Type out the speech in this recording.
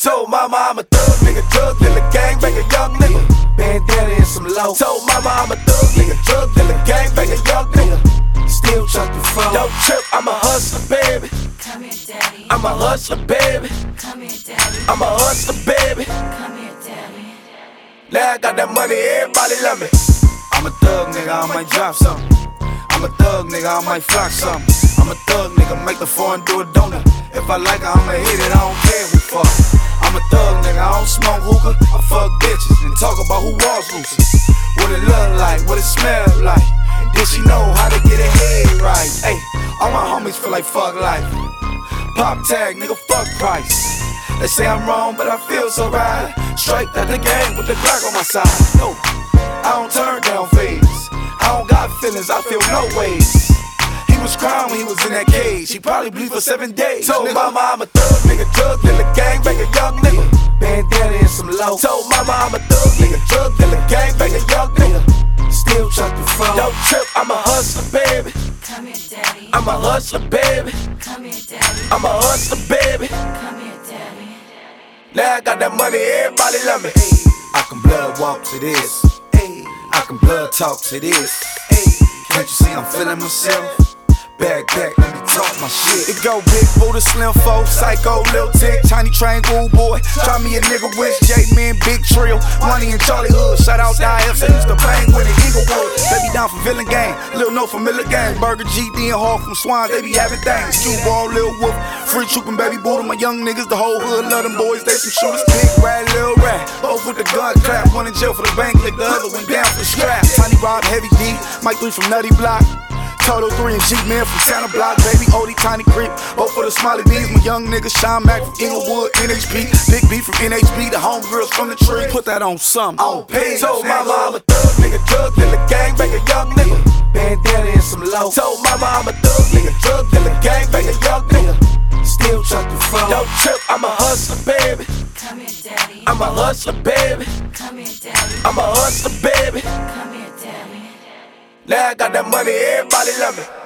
Told mama I'm a thug nigga, drug dealer, gang banger, young nigga. Bandana and some low. Told mama I'm a thug nigga, drug dealer, gang banger, young nigga. Still trying to fall. Don't trip, I'm a hustler, baby. Come here, daddy. I'm a hustler, baby. Come here, daddy. I'm a hustler, baby. Come here, daddy. Now I got that money, everybody love me. I'm a thug nigga, I might drop something. I'm a thug nigga, I might flock something. I'm a thug nigga, make the foreign do a donut. If I like it, I'ma hit it, I don't care who fuck. I'm a thug nigga, I don't smoke hookah. I fuck bitches and talk about who was losing. What it look like, what it smell like. Did she know how to get her head right? Hey, all my homies feel like fuck life. Pop tag, nigga, fuck price. They say I'm wrong, but I feel so right. Straight out the game with the Glock on my side. No, I don't turn down phase. I don't got feelings, I feel no ways. He was crying when he was in that cage. He probably bleed for 7 days. Told mama I'm a thug nigga, drug dealer, gang banger, young nigga. Bandana and some low. Told mama I'm a thug nigga, drug dealer, gang banger, young nigga. Still trying to fall. Don't trip, I'm a hustler, baby. Come here, daddy. I'm a hustler, baby. Come here, daddy. I'm a hustler, baby. Come here, daddy. Now I got that money, everybody love me. I can blood walk to this. I can blood talk to this. Can't you see I'm feeling myself? Back, let me talk my shit. It go big, Buddha, slim foe, psycho, lil tick, tiny train, woo boy. Try me a nigga with J-Man, big trill, Money and Charlie Hood. Shout out DF, I used to bang with it, Inglewood. They be down for Villain Gang, Lil No from Miller Gang, Burger GD and Hawk from Swan, they be having things. Stu Ball, Lil Wolf, Free Troopin', Baby Buddha, my young niggas, the whole hood love them boys, they some shooters. Big Rat, Lil Rat, both with the gun clap, one in jail for the bank, lick the other one down for the strap. Tiny Rob, Heavy D, Mike 3 from Nutty Block. Toto 3 and G-Man from Santa Block, baby, Odie, Tiny Creep. Both for the Smiley Bees, my young nigga, Sean Mack from Inglewood, NHP. Big B from NHB, the homegirls from the tree. Put that on something. On page. Told mama I'm a thug nigga, drug dealer, gang banger, young nigga. Bandana and some low. Told mama I'm a thug nigga, drug dealer, gang banger, young nigga. Still trying to fall. Don't trip, I'm a hustler, baby. Come here, daddy. I'm a hustler, baby. Come here, daddy. I'm a hustler, baby. Come here, daddy. Now I got that money, everybody love me.